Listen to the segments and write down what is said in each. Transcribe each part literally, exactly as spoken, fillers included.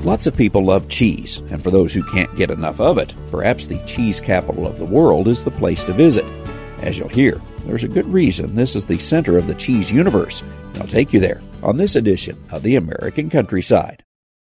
Lots of people love cheese, and for those who can't get enough of it, perhaps the cheese capital of the world is the place to visit. As you'll hear, there's a good reason this is the center of the cheese universe. I'll take you there on this edition of the American Countryside.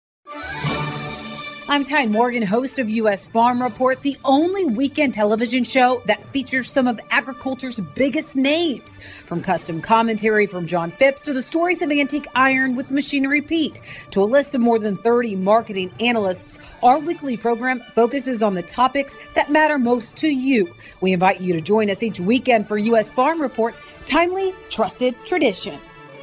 I'm Tyne Morgan, host of U S Farm Report, the only weekend television show that features some of agriculture's biggest names. From custom commentary from John Phipps to the stories of antique iron with Machinery Pete to a list of more than thirty marketing analysts, our weekly program focuses on the topics that matter most to you. We invite you to join us each weekend for U S Farm Report, timely, trusted tradition.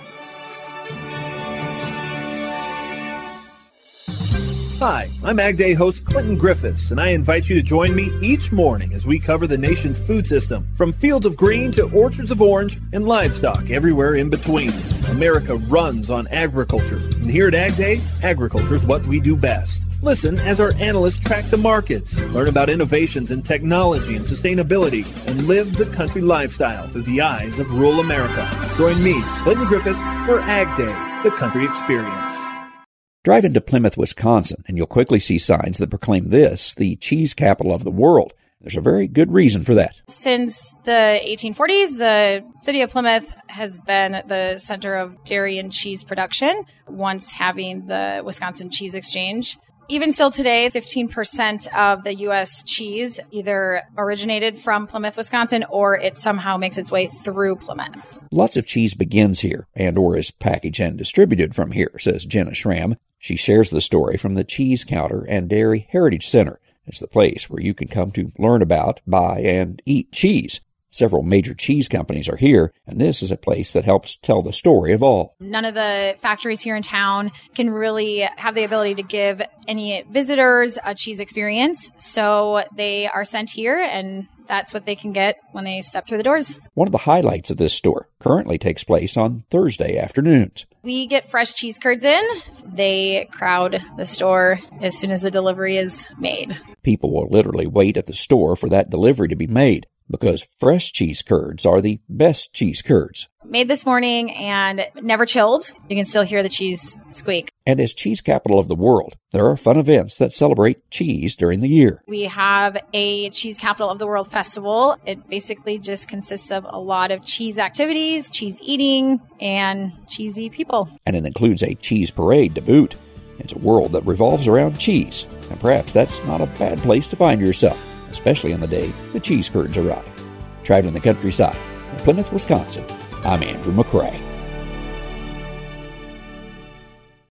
Hi, I'm Ag Day host Clinton Griffiths, and I invite you to join me each morning as we cover the nation's food system, from fields of green to orchards of orange and livestock everywhere in between. America runs on agriculture, and here at Ag Day, agriculture is what we do best. Listen as our analysts track the markets, learn about innovations in technology and sustainability, and live the country lifestyle through the eyes of rural America. Join me, Clinton Griffiths, for Ag Day, the country experience. Drive into Plymouth, Wisconsin, and you'll quickly see signs that proclaim this the cheese capital of the world. There's a very good reason for that. Since the eighteen forties, the city of Plymouth has been the center of dairy and cheese production, once having the Wisconsin Cheese Exchange. Even still today, fifteen percent of the U S cheese either originated from Plymouth, Wisconsin, or it somehow makes its way through Plymouth. Lots of cheese begins here and or is packaged and distributed from here, says Jenna Schramm. She shares the story from the Cheese Counter and Dairy Heritage Center. It's the place where you can come to learn about, buy, and eat cheese. Several major cheese companies are here, and this is a place that helps tell the story of all. None of the factories here in town can really have the ability to give any visitors a cheese experience, so they are sent here, and that's what they can get when they step through the doors. One of the highlights of this store currently takes place on Thursday afternoons. We get fresh cheese curds in. They crowd the store as soon as the delivery is made. People will literally wait at the store for that delivery to be made, because fresh cheese curds are the best cheese curds. Made this morning and never chilled. You can still hear the cheese squeak. And as cheese capital of the world, there are fun events that celebrate cheese during the year. We have a Cheese Capital of the World festival. It basically just consists of a lot of cheese activities, cheese eating, and cheesy people. And it includes a cheese parade to boot. It's a world that revolves around cheese, and perhaps that's not a bad place to find yourself, especially on the day the cheese curds arrive. Traveling the countryside in Plymouth, Wisconsin, I'm Andrew McCrae.